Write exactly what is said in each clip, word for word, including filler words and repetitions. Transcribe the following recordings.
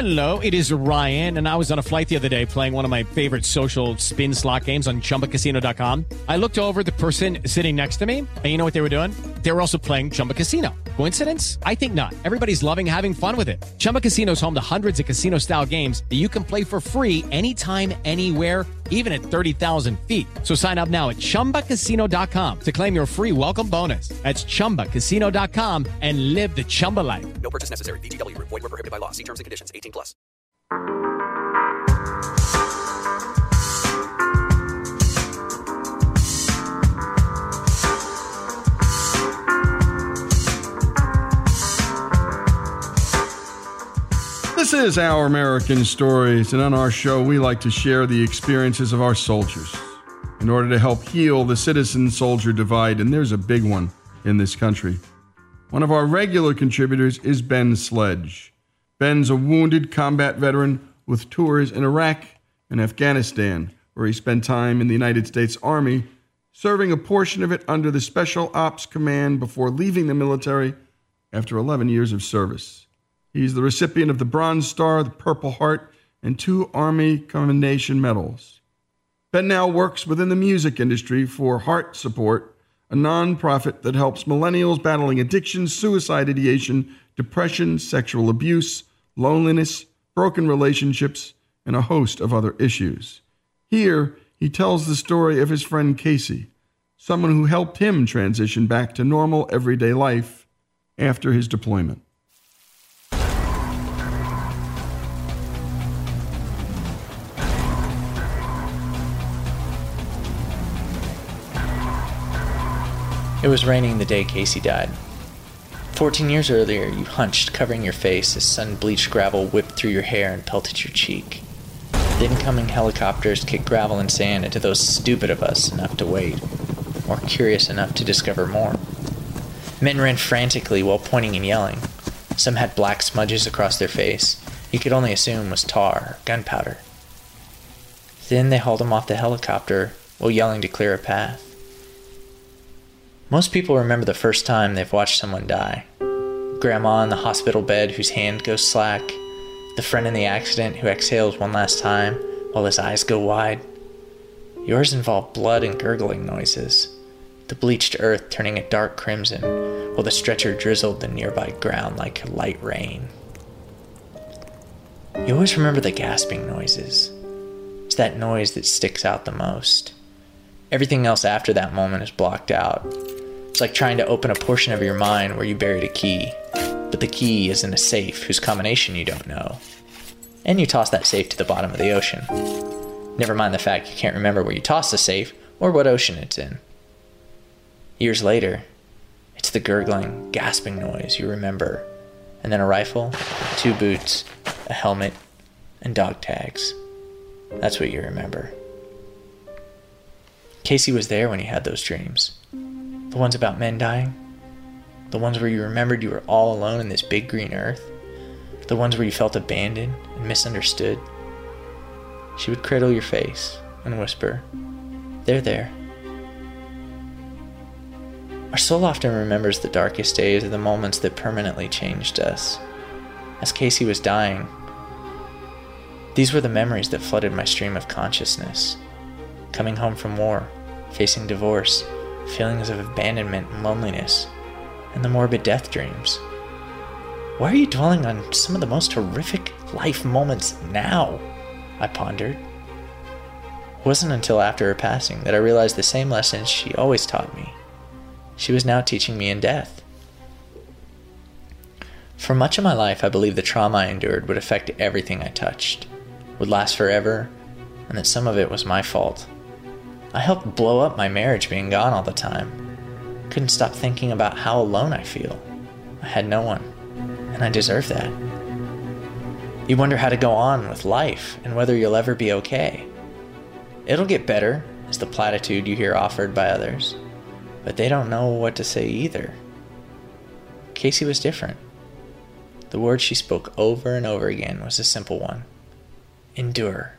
Hello, it is Ryan, and I was on a flight the other day playing one of my favorite social spin slot games on Chumba Casino dot com. I looked over at the person sitting next to me, and you know what they were doing? They were also playing Chumba Casino. Coincidence? I think not. Everybody's loving having fun with it. Chumba Casino is home to hundreds of casino-style games that you can play for free anytime, anywhere, even at thirty thousand feet. So sign up now at Chumba Casino dot com to claim your free welcome bonus. That's Chumba Casino dot com and live the Chumba life. No purchase necessary. V G W. Void where prohibited by law. See terms and conditions. eighteen plus. This is Our American Stories, and on our show, we like to share the experiences of our soldiers in order to help heal the citizen-soldier divide, and there's a big one in this country. One of our regular contributors is Ben Sledge. Ben's a wounded combat veteran with tours in Iraq and Afghanistan, where he spent time in the United States Army, serving a portion of it under the Special Ops Command before leaving the military after eleven years of service. He's the recipient of the Bronze Star, the Purple Heart, and two Army Commendation Medals. Ben now works within the music industry for Heart Support, a nonprofit that helps millennials battling addiction, suicide ideation, depression, sexual abuse, loneliness, broken relationships, and a host of other issues. Here, he tells the story of his friend Casey, someone who helped him transition back to normal everyday life after his deployment. It was raining the day Casey died. Fourteen years earlier, you hunched, covering your face as sun-bleached gravel whipped through your hair and pelted your cheek. The incoming helicopters kicked gravel and sand into those stupid of us enough to wait, or curious enough to discover more. Men ran frantically while pointing and yelling. Some had black smudges across their face you could only assume was tar or gunpowder. Then they hauled them off the helicopter while yelling to clear a path. Most people remember the first time they've watched someone die. Grandma in the hospital bed whose hand goes slack. The friend in the accident who exhales one last time while his eyes go wide. Yours involved blood and gurgling noises. The bleached earth turning a dark crimson while the stretcher drizzled the nearby ground like light rain. You always remember the gasping noises. It's that noise that sticks out the most. Everything else after that moment is blocked out. It's like trying to open a portion of your mind where you buried a key, but the key is in a safe whose combination you don't know. And you toss that safe to the bottom of the ocean. Never mind the fact you can't remember where you tossed the safe or what ocean it's in. Years later, it's the gurgling, gasping noise you remember, and then a rifle, two boots, a helmet, and dog tags. That's what you remember. Casey was there when you had those dreams. The ones about men dying. The ones where you remembered you were all alone in this big green earth. The ones where you felt abandoned and misunderstood. She would cradle your face and whisper, "They're there." Our soul often remembers the darkest days or the moments that permanently changed us. As Casey was dying, these were the memories that flooded my stream of consciousness. Coming home from war, facing divorce, feelings of abandonment and loneliness, and the morbid death dreams. Why are you dwelling on some of the most horrific life moments now? I pondered. It wasn't until after her passing that I realized the same lessons she always taught me. She was now teaching me in death. For much of my life, I believed the trauma I endured would affect everything I touched, would last forever, and that some of it was my fault. I helped blow up my marriage being gone all the time. Couldn't stop thinking about how alone I feel. I had no one, and I deserve that. You wonder how to go on with life and whether you'll ever be okay. It'll get better, is the platitude you hear offered by others, but they don't know what to say either. Casey was different. The word she spoke over and over again was a simple one: endure.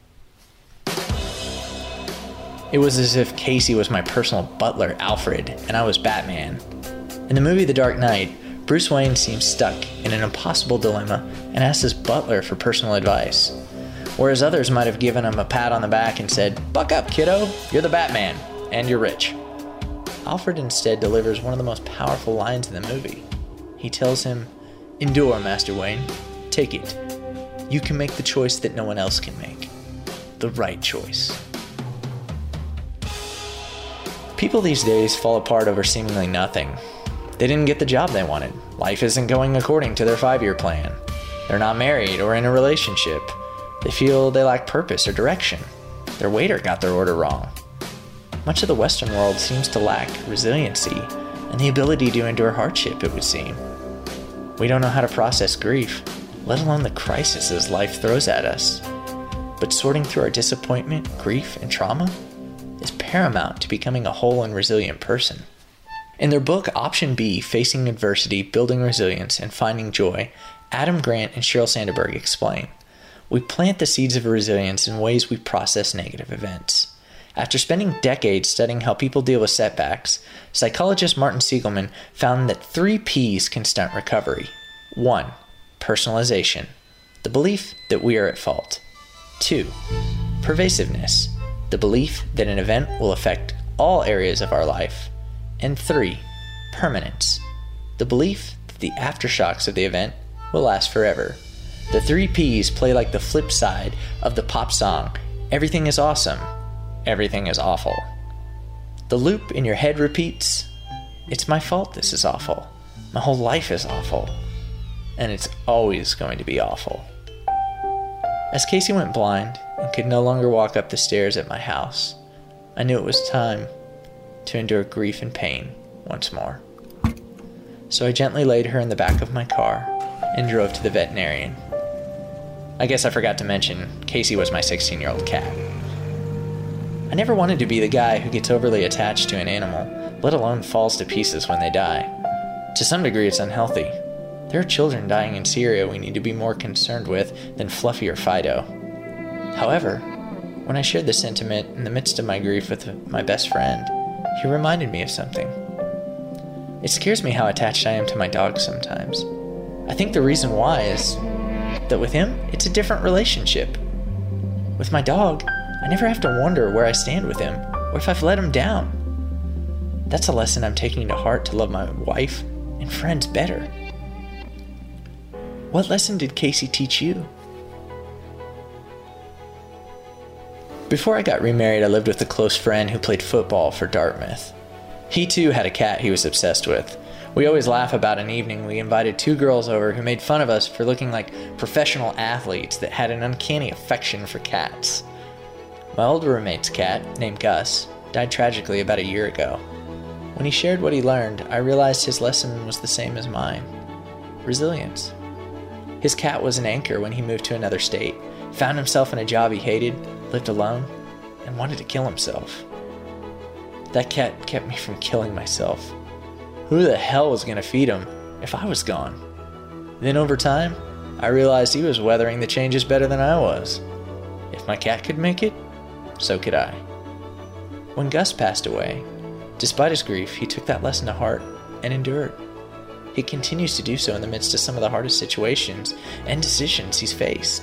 It was as if Casey was my personal butler, Alfred, and I was Batman. In the movie The Dark Knight, Bruce Wayne seems stuck in an impossible dilemma and asks his butler for personal advice, whereas others might have given him a pat on the back and said, "Buck up, kiddo, you're the Batman, and you're rich." Alfred instead delivers one of the most powerful lines in the movie. He tells him, "Endure, Master Wayne. Take it. You can make the choice that no one else can make. The right choice." People these days fall apart over seemingly nothing. They didn't get the job they wanted. Life isn't going according to their five-year plan. They're not married or in a relationship. They feel they lack purpose or direction. Their waiter got their order wrong. Much of the Western world seems to lack resiliency and the ability to endure hardship, it would seem. We don't know how to process grief, let alone the crises life throws at us. But sorting through our disappointment, grief, and trauma is paramount to becoming a whole and resilient person. In their book Option B, Facing Adversity, Building Resilience, and Finding Joy, Adam Grant and Sheryl Sandberg explain, we plant the seeds of resilience in ways we process negative events. After spending decades studying how people deal with setbacks, psychologist Martin Siegelman found that three P's can stunt recovery. One, personalization, the belief that we are at fault. Two, pervasiveness, the belief that an event will affect all areas of our life. And three, permanence, the belief that the aftershocks of the event will last forever. The three P's play like the flip side of the pop song, "Everything is awesome, everything is awful." The loop in your head repeats, "It's my fault this is awful. My whole life is awful. And it's always going to be awful." As Casey went blind and could no longer walk up the stairs at my house, I knew it was time to endure grief and pain once more. So I gently laid her in the back of my car and drove to the veterinarian. I guess I forgot to mention, Casey was my sixteen-year-old cat. I never wanted to be the guy who gets overly attached to an animal, let alone falls to pieces when they die. To some degree, it's unhealthy. There are children dying in Syria we need to be more concerned with than Fluffy or Fido. However, when I shared this sentiment in the midst of my grief with my best friend, he reminded me of something. It scares me how attached I am to my dog sometimes. I think the reason why is that with him, it's a different relationship. With my dog, I never have to wonder where I stand with him or if I've let him down. That's a lesson I'm taking to heart to love my wife and friends better. What lesson did Casey teach you? Before I got remarried, I lived with a close friend who played football for Dartmouth. He too had a cat he was obsessed with. We always laugh about an evening we invited two girls over who made fun of us for looking like professional athletes that had an uncanny affection for cats. My old roommate's cat, named Gus, died tragically about a year ago. When he shared what he learned, I realized his lesson was the same as mine. Resilience. His cat was an anchor when he moved to another state, found himself in a job he hated, lived alone, and wanted to kill himself. That cat kept me from killing myself. Who the hell was going to feed him if I was gone? Then over time, I realized he was weathering the changes better than I was. If my cat could make it, so could I. When Gus passed away, despite his grief, he took that lesson to heart and endured. He continues to do so in the midst of some of the hardest situations and decisions he's faced.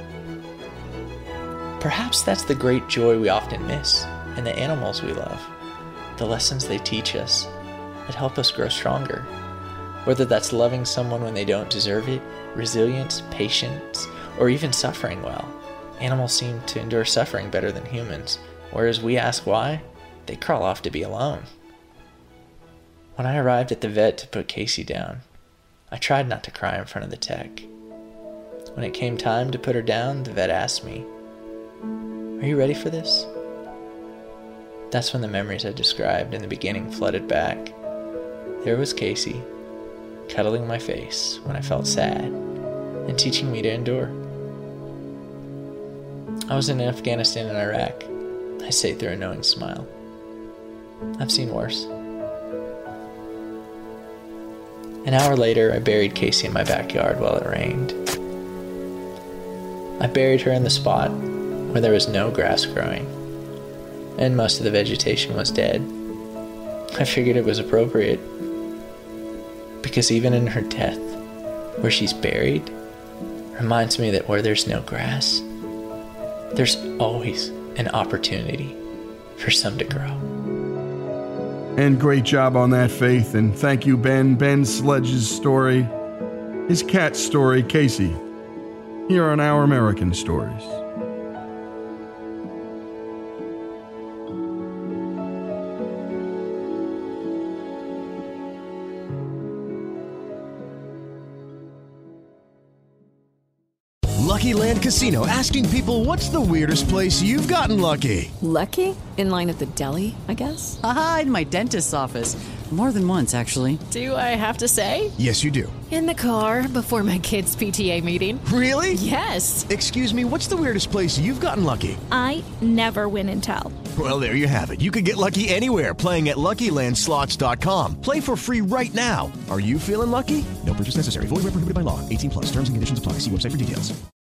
Perhaps that's the great joy we often miss in the animals we love, the lessons they teach us that help us grow stronger. Whether that's loving someone when they don't deserve it, resilience, patience, or even suffering well. Animals seem to endure suffering better than humans, whereas we ask why, they crawl off to be alone. When I arrived at the vet to put Casey down, I tried not to cry in front of the tech. When it came time to put her down, the vet asked me, "Are you ready for this?" That's when the memories I described in the beginning flooded back. There was Casey, cuddling my face when I felt sad, and teaching me to endure. I was in Afghanistan and Iraq, I say through a knowing smile. I've seen worse. An hour later, I buried Casey in my backyard while it rained. I buried her in the spot where there was no grass growing, and most of the vegetation was dead. I figured it was appropriate. Because even in her death, where she's buried, reminds me that where there's no grass, there's always an opportunity for some to grow. And great job on that, Faith. And thank you, Ben. Ben Sledge's story, his cat's story, Casey, here on Our American Stories. Lucky Land Casino, asking people, what's the weirdest place you've gotten lucky? Lucky? In line at the deli, I guess? Aha, in my dentist's office. More than once, actually. Do I have to say? Yes, you do. In the car before my kids' P T A meeting. Really? Yes. Excuse me, what's the weirdest place you've gotten lucky? I never win and tell. Well, there you have it. You can get lucky anywhere, playing at Lucky Land Slots dot com. Play for free right now. Are you feeling lucky? No purchase necessary. Void where prohibited by law. eighteen plus. Terms and conditions apply. See website for details.